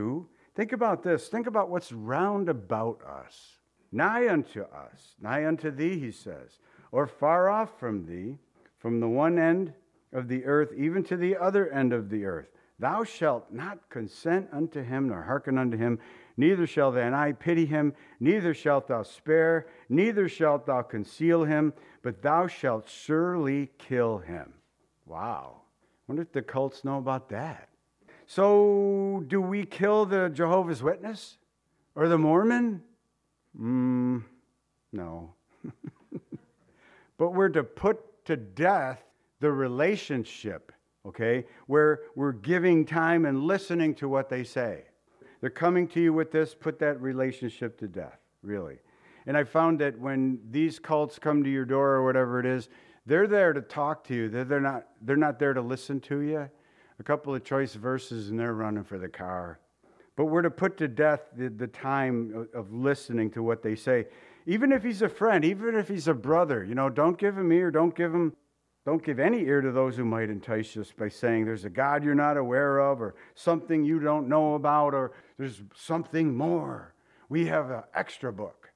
Think about this. Think about what's round about us. Nigh unto us, nigh unto thee, he says, or far off from thee, from the one end of the earth, even to the other end of the earth. Thou shalt not consent unto him, nor hearken unto him, neither shall thine eye pity him, neither shalt thou spare, neither shalt thou conceal him, but thou shalt surely kill him. Wow. I wonder if the cults know about that. So, do we kill the Jehovah's Witness? Or the Mormon? Mm, no. But we're to put to death the relationship, okay, where we're giving time and listening to what they say. They're coming to you with this, put that relationship to death, really. And I found that when these cults come to your door or whatever it is, they're there to talk to you. They're, they're not, they're not there to listen to you. A couple of choice verses and they're running for the car. But we're to put to death the, the time of, of listening to what they say. Even if he's a friend, even if he's a brother, you know, don't give him ear, don't give him, don't give any ear to those who might entice you by saying there's a God you're not aware of, or something you don't know about, or there's something more. We have an extra book.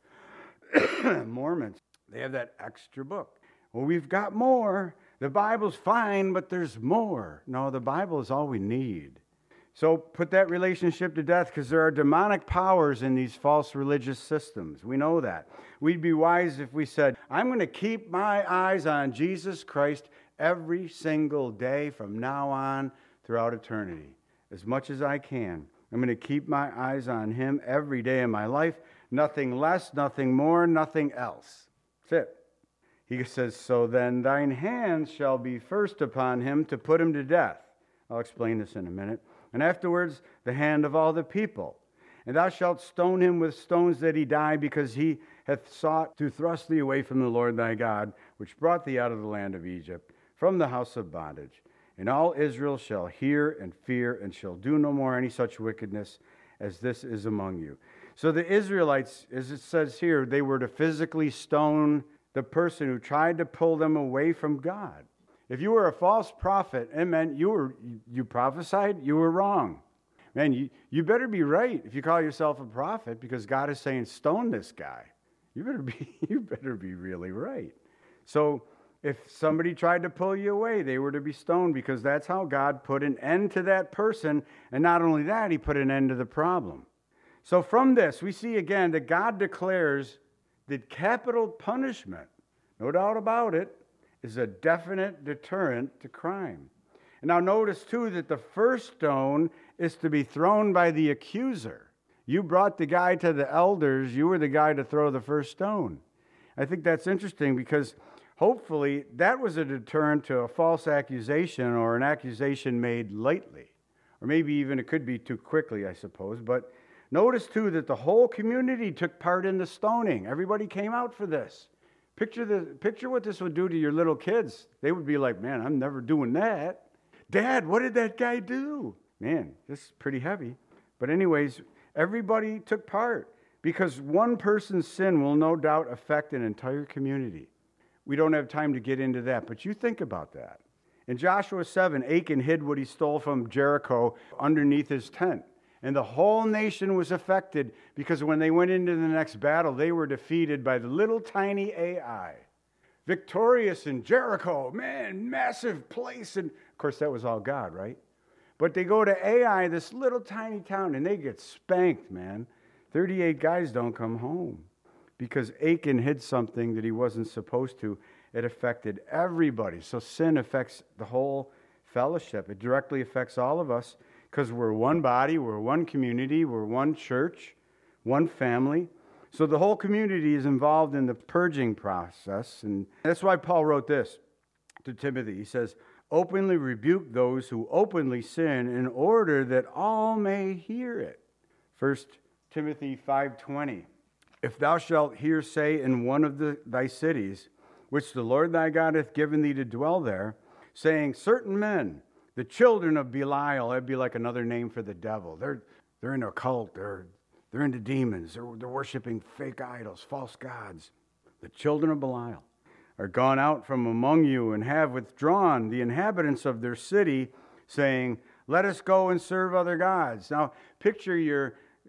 Mormons, they have that extra book. Well, we've got more. The Bible's fine, but there's more. No, the Bible is all we need. So put that relationship to death, because there are demonic powers in these false religious systems. We know that. We'd be wise if we said, I'm going to keep my eyes on Jesus Christ every single day from now on throughout eternity. As much as I can. I'm going to keep my eyes on him every day of my life. Nothing less, nothing more, nothing else. That's it. He says, so then thine hands shall be first upon him to put him to death. I'll explain this in a minute. And afterwards, the hand of all the people. And thou shalt stone him with stones that he die, because he hath sought to thrust thee away from the Lord thy God, which brought thee out of the land of Egypt, from the house of bondage. And all Israel shall hear and fear, and shall do no more any such wickedness as this is among you. So the Israelites, as it says here, they were to physically stone the person who tried to pull them away from God. If you were a false prophet, it meant you were you prophesied, you were wrong. Man, you, you better be right if you call yourself a prophet, because God is saying, stone this guy. You better be you better be really right. So if somebody tried to pull you away, they were to be stoned, because that's how God put an end to that person. And not only that, he put an end to the problem. So from this, we see again that God declares that capital punishment, no doubt about it, is a definite deterrent to crime. And now notice, too, that the first stone is to be thrown by the accuser. You brought the guy to the elders. You were the guy to throw the first stone. I think that's interesting, because hopefully that was a deterrent to a false accusation, or an accusation made lightly. Or maybe even it could be too quickly, I suppose. But notice, too, that the whole community took part in the stoning. Everybody came out for this. Picture the picture what this would do to your little kids. They would be like, man, I'm never doing that. Dad, what did that guy do? Man, this is pretty heavy. But anyways, everybody took part, because one person's sin will no doubt affect an entire community. We don't have time to get into that, but you think about that. In Joshua seven, Achan hid what he stole from Jericho underneath his tent. And the whole nation was affected, because when they went into the next battle, they were defeated by the little tiny Ai. Victorious in Jericho, man, massive place. And of course, that was all God, right? But they go to Ai, this little tiny town, and they get spanked, man. thirty-eight guys don't come home, because Achan hid something that he wasn't supposed to. It affected everybody. So sin affects the whole fellowship. It directly affects all of us, because we're one body, we're one community, we're one church, one family. So the whole community is involved in the purging process. And that's why Paul wrote this to Timothy. He says, openly rebuke those who openly sin, in order that all may hear it. First Timothy five twenty. If thou shalt hear say in one of the, thy cities, which the Lord thy God hath given thee to dwell there, saying, certain men, the children of Belial, that'd be like another name for the devil. They're they're in a cult. They're they're into demons. They're, they're worshiping fake idols, false gods. The children of Belial are gone out from among you, and have withdrawn the inhabitants of their city, saying, let us go and serve other gods. Now, picture your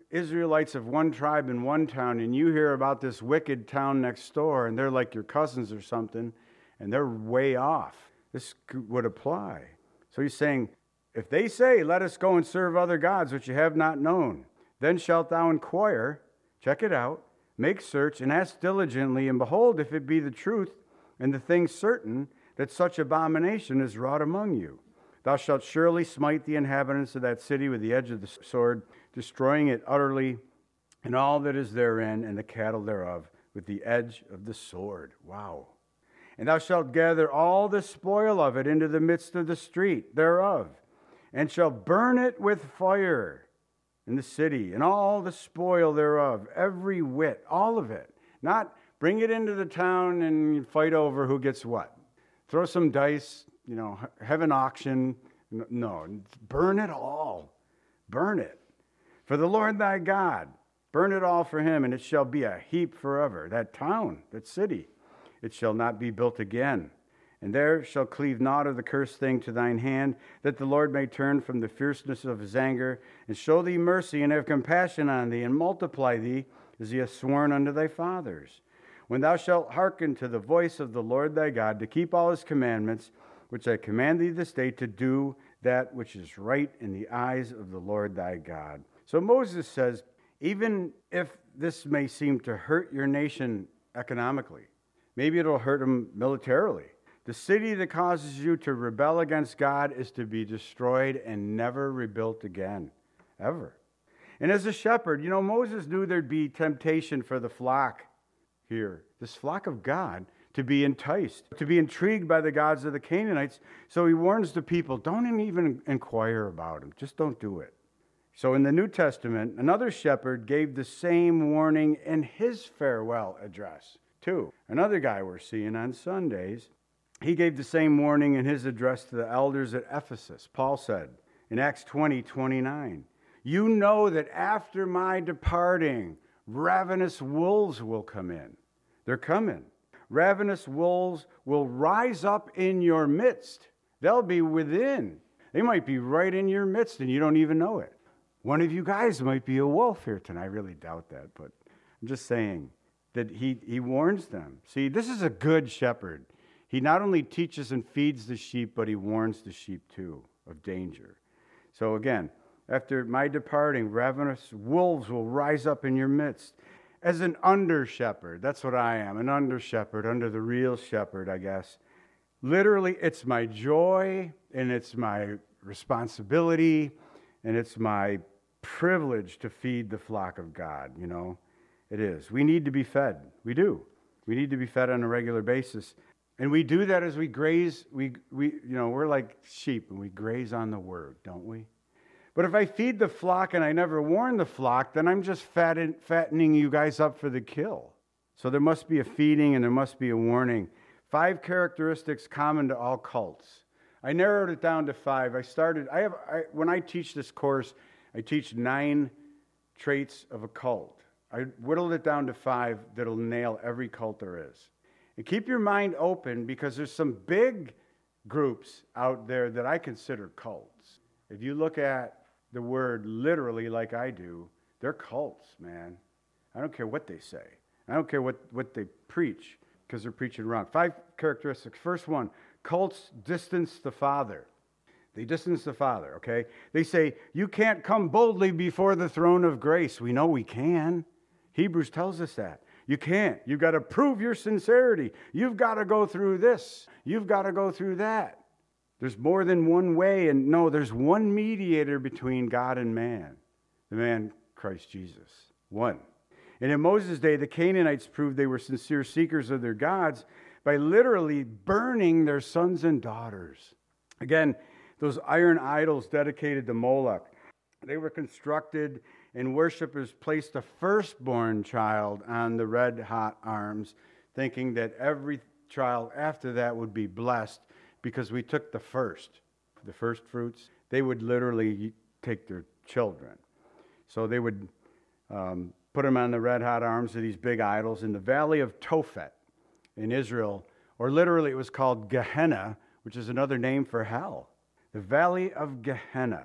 Israelites of one tribe in one town, and you hear about this wicked town next door, and they're like your cousins or something, and they're way off. This would apply. So he's saying, if they say, let us go and serve other gods which you have not known, then shalt thou inquire, check it out, make search, and ask diligently, and behold, if it be the truth, and the thing certain, that such abomination is wrought among you. Thou shalt surely smite the inhabitants of that city with the edge of the sword, destroying it utterly, and all that is therein, and the cattle thereof, with the edge of the sword. Wow. And thou shalt gather all the spoil of it into the midst of the street thereof, and shalt burn it with fire in the city, and all the spoil thereof, every whit, all of it. Not bring it into the town and fight over who gets what. Throw some dice, you know, have an auction. No, burn it all. Burn it. For the Lord thy God, burn it all for him, and it shall be a heap forever. That town, that city, it shall not be built again. And there shall cleave naught of the cursed thing to thine hand, that the Lord may turn from the fierceness of his anger, and show thee mercy, and have compassion on thee, and multiply thee, as he hath sworn unto thy fathers. When thou shalt hearken to the voice of the Lord thy God, to keep all his commandments, which I command thee this day, to do that which is right in the eyes of the Lord thy God. So Moses says, even if this may seem to hurt your nation economically, maybe it'll hurt them militarily, the city that causes you to rebel against God is to be destroyed and never rebuilt again, ever. And as a shepherd, you know, Moses knew there'd be temptation for the flock here, this flock of God, to be enticed, to be intrigued by the gods of the Canaanites. So he warns the people, don't even inquire about them. Just don't do it. So in the New Testament, another shepherd gave the same warning in his farewell address, too. Another guy we're seeing on Sundays, he gave the same warning in his address to the elders at Ephesus. Paul said in Acts twenty twenty-nine, you know that after my departing, ravenous wolves will come in. They're coming. Ravenous wolves will rise up in your midst. They'll be within. They might be right in your midst and you don't even know it. One of you guys might be a wolf here tonight. I really doubt that, but I'm just saying that he, he warns them. See, this is a good shepherd. He not only teaches and feeds the sheep, but he warns the sheep too of danger. So again, after my departing, ravenous wolves will rise up in your midst. As an under-shepherd, that's what I am, an under-shepherd, under the real shepherd, I guess. Literally, it's my joy, and it's my responsibility, and it's my privilege to feed the flock of God, you know. It is. We need to be fed. We do. We need to be fed on a regular basis. And we do that as we graze. We, we, you know, we're like sheep, and we graze on the word, don't we? But if I feed the flock and I never warn the flock, then I'm just fatten, fattening you guys up for the kill. So there must be a feeding and there must be a warning. Five characteristics common to all cults. I narrowed it down to five. I started, I have, I, when I teach this course, I teach nine traits of a cult. I whittled it down to five that'll nail every cult there is. And keep your mind open because there's some big groups out there that I consider cults. If you look at the word literally like I do, they're cults, man. I don't care what they say. I don't care what, what they preach because they're preaching wrong. Five characteristics. First one, cults distance the Father. They distance the Father, okay? They say, you can't come boldly before the throne of grace. We know we can. Hebrews tells us that. You can't. You've got to prove your sincerity. You've got to go through this. You've got to go through that. There's more than one way, and no, there's one mediator between God and man, the man Christ Jesus. One. And in Moses' day, the Canaanites proved they were sincere seekers of their gods by literally burning their sons and daughters. Again, those iron idols dedicated to Moloch, they were constructed, and worshipers placed a firstborn child on the red-hot arms, thinking that every child after that would be blessed because we took the first, the first fruits. They would literally take their children. So they would um, put them on the red-hot arms of these big idols in the valley of Tophet in Israel, or literally it was called Gehenna, which is another name for hell. The valley of Gehenna.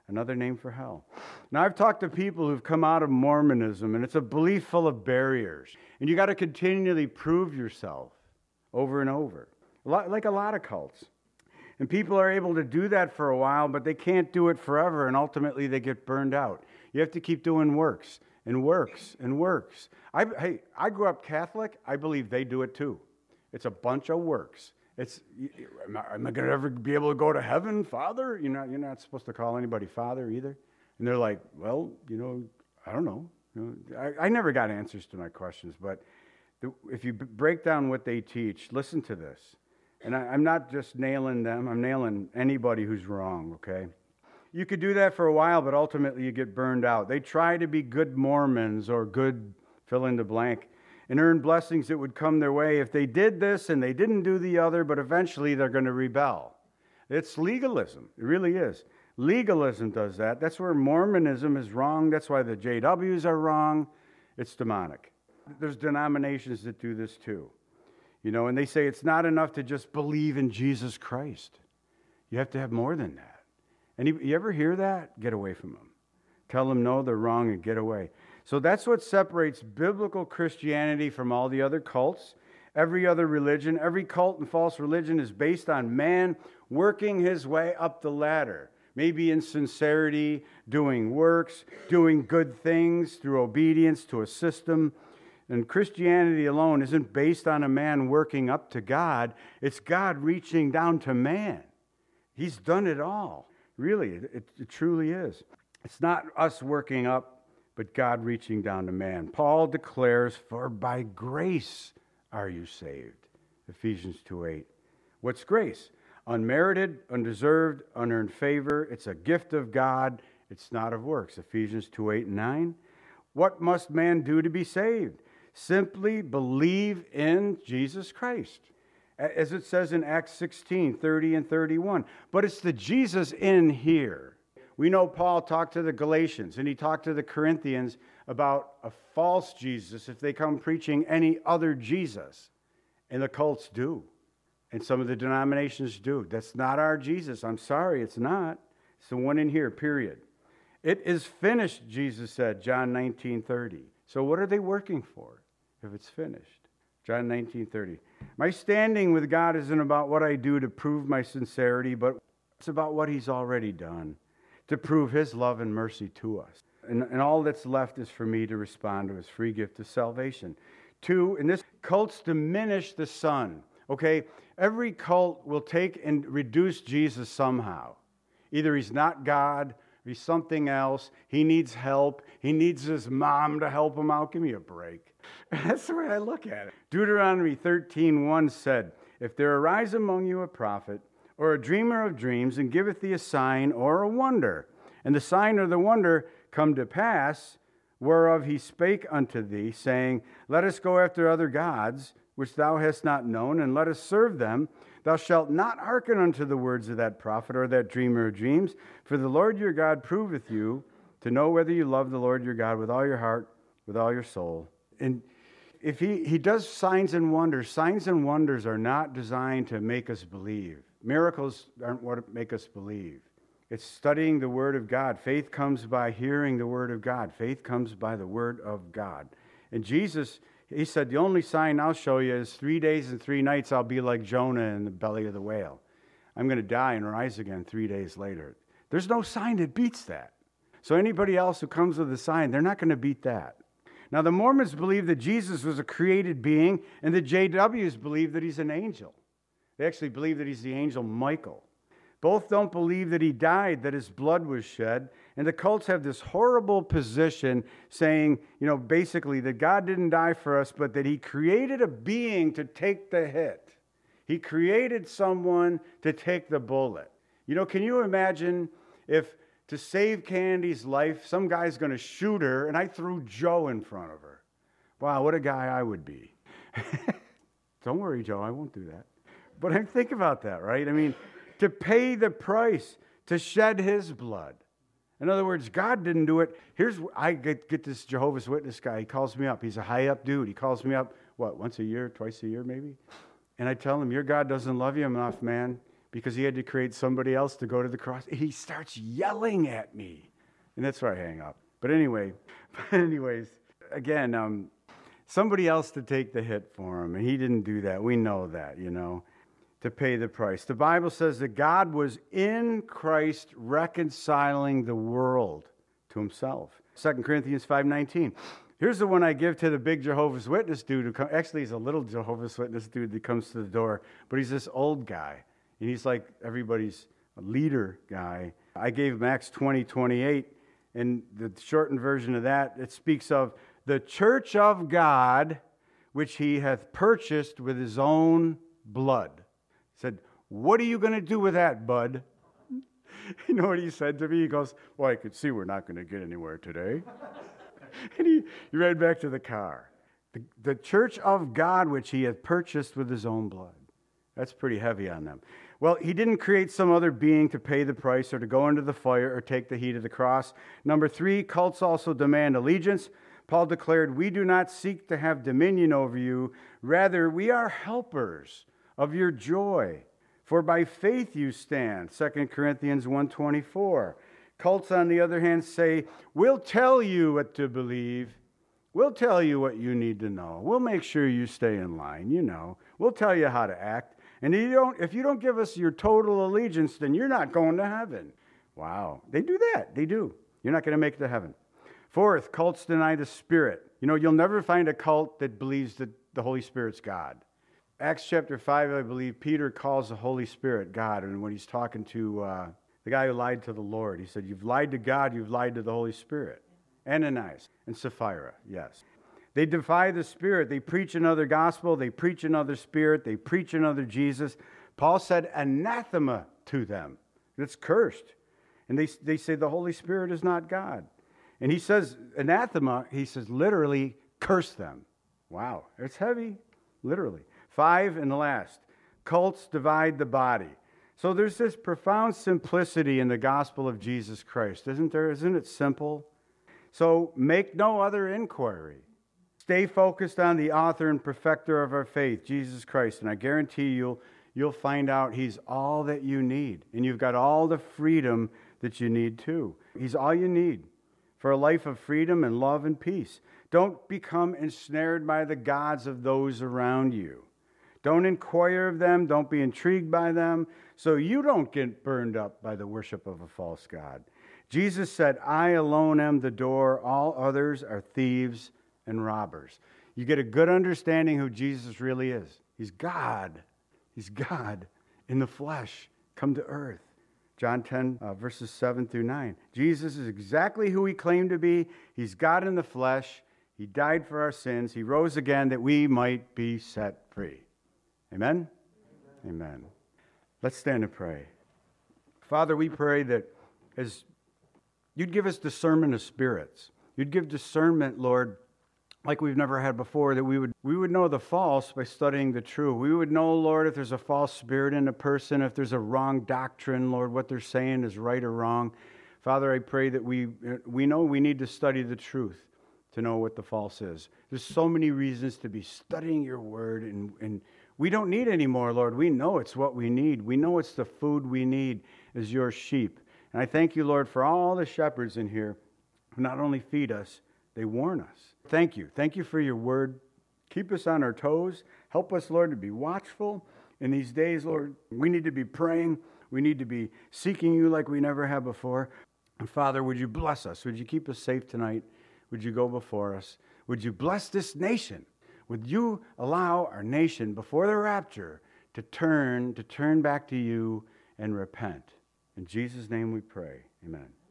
Another name for hell. Now, I've talked to people who've come out of Mormonism, and it's a belief full of barriers. And you got to continually prove yourself over and over, a lot, like a lot of cults. And people are able to do that for a while, but they can't do it forever, and ultimately they get burned out. You have to keep doing works and works and works. I, hey, I grew up Catholic. I believe they do it too. It's a bunch of works. It's, am I, am I going to ever be able to go to heaven, Father? You're not, you're not supposed to call anybody Father either. And they're like, well, you know, I don't know. You know I, I never got answers to my questions, but the, if you b- break down what they teach, listen to this. And I, I'm not just nailing them. I'm nailing anybody who's wrong, okay? You could do that for a while, but ultimately you get burned out. They try to be good Mormons or good fill in the blank and earn blessings that would come their way if they did this and they didn't do the other, but eventually they're going to rebel. It's legalism. It really is. Legalism does that. That's where Mormonism is wrong. That's why the J Ws are wrong. It's demonic. There's denominations that do this too. You know, and they say it's not enough to just believe in Jesus Christ. You have to have more than that. And you, you ever hear that? Get away from them. Tell them no, they're wrong, and get away. So that's what separates biblical Christianity from all the other cults. Every other religion, every cult and false religion is based on man working his way up the ladder. Maybe in sincerity, doing works, doing good things through obedience to a system. And Christianity alone isn't based on a man working up to God. It's God reaching down to man. He's done it all. Really, it, it truly is. It's not us working up, but God reaching down to man. Paul declares, for by grace are you saved. Ephesians two eight. What's grace? Unmerited, undeserved, unearned favor. It's a gift of God. It's not of works. Ephesians two eight and nine. What must man do to be saved? Simply believe in Jesus Christ. As it says in Acts sixteen, thirty and thirty-one. But it's the Jesus in here. We know Paul talked to the Galatians and he talked to the Corinthians about a false Jesus if they come preaching any other Jesus. And the cults do. And some of the denominations do. That's not our Jesus. I'm sorry, it's not. It's the one in here, period. It is finished, Jesus said, John nineteen thirty. So what are they working for if it's finished? John nineteen thirty. My standing with God isn't about what I do to prove my sincerity, but it's about what he's already done to prove his love and mercy to us. And, and all that's left is for me to respond to his free gift of salvation. Two, and this cults diminish the Son. Okay, every cult will take and reduce Jesus somehow. Either he's not God, or he's something else. He needs help. He needs his mom to help him out. Give me a break. That's the way I look at it. Deuteronomy thirteen one said, if there arise among you a prophet or a dreamer of dreams, and giveth thee a sign or a wonder, and the sign or the wonder come to pass, whereof he spake unto thee, saying, let us go after other gods, which thou hast not known, and let us serve them. Thou shalt not hearken unto the words of that prophet or that dreamer of dreams, for the Lord your God proveth you to know whether you love the Lord your God with all your heart, with all your soul. And if he, he does signs and wonders, signs and wonders are not designed to make us believe. Miracles aren't what make us believe. It's studying the Word of God. Faith comes by hearing the Word of God. Faith comes by the Word of God. And Jesus, he said, the only sign I'll show you is three days and three nights I'll be like Jonah in the belly of the whale. I'm going to die and rise again three days later. There's no sign that beats that. So anybody else who comes with a sign, they're not going to beat that. Now, the Mormons believe that Jesus was a created being, and the J Ws believe that he's an angel. They actually believe that he's the angel Michael. Both don't believe that he died, that his blood was shed. And the cults have this horrible position saying, you know, basically that God didn't die for us, but that he created a being to take the hit. He created someone to take the bullet. You know, can you imagine if to save Candy's life, some guy's going to shoot her, and I threw Joe in front of her? Wow, what a guy I would be. Don't worry, Joe, I won't do that. But I think about that, right? I mean, to pay the price, to shed his blood. In other words, God didn't do it. Here's, I get, get this Jehovah's Witness guy. He calls me up. He's a high-up dude. He calls me up, what, once a year, twice a year maybe? And I tell him, your God doesn't love you enough, man. because he had to create somebody else to go to the cross. He starts yelling at me. And that's where I hang up. But anyway, anyways, again, um, somebody else to take the hit for him. And he didn't do that. We know that, you know, to pay the price. The Bible says that God was in Christ reconciling the world to himself. Second Corinthians five nineteen. Here's the one I give to the big Jehovah's Witness dude who come, actually he's a little Jehovah's Witness dude that comes to the door, but he's this old guy. And he's like everybody's leader guy. I gave him Acts twenty twenty-eight, and the shortened version of that, it speaks of the church of God, which he hath purchased with his own blood. He said, what are you going to do with that, bud? You know what he said to me? He goes, well, I could see we're not going to get anywhere today. And he, he ran back to the car. The, the church of God, which he hath purchased with his own blood. That's pretty heavy on them. Well, he didn't create some other being to pay the price or to go into the fire or take the heat of the cross. Number three, cults also demand allegiance. Paul declared, we do not seek to have dominion over you. Rather, we are helpers of your joy. For by faith you stand. Second Corinthians one twenty-four. Cults, on the other hand, say, we'll tell you what to believe. We'll tell you what you need to know. We'll make sure you stay in line, you know. We'll tell you how to act. And if you don't, if you don't give us your total allegiance, then you're not going to heaven. Wow. They do that. They do. You're not going to make it to heaven. Fourth, cults deny the Spirit. You know, you'll never find a cult that believes that the Holy Spirit's God. Acts chapter five, I believe, Peter calls the Holy Spirit God. And when he's talking to uh, the guy who lied to the Lord, he said, you've lied to God, you've lied to the Holy Spirit. Ananias and Sapphira, yes. They defy the Spirit. They preach another gospel. They preach another spirit. They preach another Jesus. Paul said anathema to them. It's cursed. And they, they say the Holy Spirit is not God. And he says anathema, he says literally curse them. Wow, it's heavy, literally. Five and the last, cults divide the body. So there's this profound simplicity in the gospel of Jesus Christ, isn't there? Isn't it simple? So make no other inquiry. Stay focused on the author and perfecter of our faith, Jesus Christ. And I guarantee you'll, you'll find out he's all that you need. And you've got all the freedom that you need too. He's all you need for a life of freedom and love and peace. Don't become ensnared by the gods of those around you. Don't inquire of them. Don't be intrigued by them, so you don't get burned up by the worship of a false god. Jesus said, I alone am the door. All others are thieves and robbers. You get a good understanding who Jesus really is. He's God. He's God in the flesh, come to earth. John ten, uh, verses seven through nine. Jesus is exactly who he claimed to be. He's God in the flesh. He died for our sins. He rose again that we might be set free. Amen? Amen. Amen. Let's stand and pray. Father, we pray that as you'd give us discernment of spirits, you'd give discernment, Lord, like we've never had before, that we would we would know the false by studying the true. We would know, Lord, if there's a false spirit in a person, if there's a wrong doctrine, Lord, what they're saying is right or wrong. Father, I pray that we we know we need to study the truth to know what the false is. There's so many reasons to be studying your word, and, and we don't need any more, Lord. We know it's what we need. We know it's the food we need as your sheep. And I thank you, Lord, for all the shepherds in here who not only feed us, they warn us. Thank you. Thank you for your word. Keep us on our toes. Help us, Lord, to be watchful in these days, Lord. We need to be praying. We need to be seeking you like we never have before. And Father, would you bless us? Would you keep us safe tonight? Would you go before us? Would you bless this nation? Would you allow our nation before the rapture to turn, to turn back to you and repent? In Jesus' name we pray. Amen.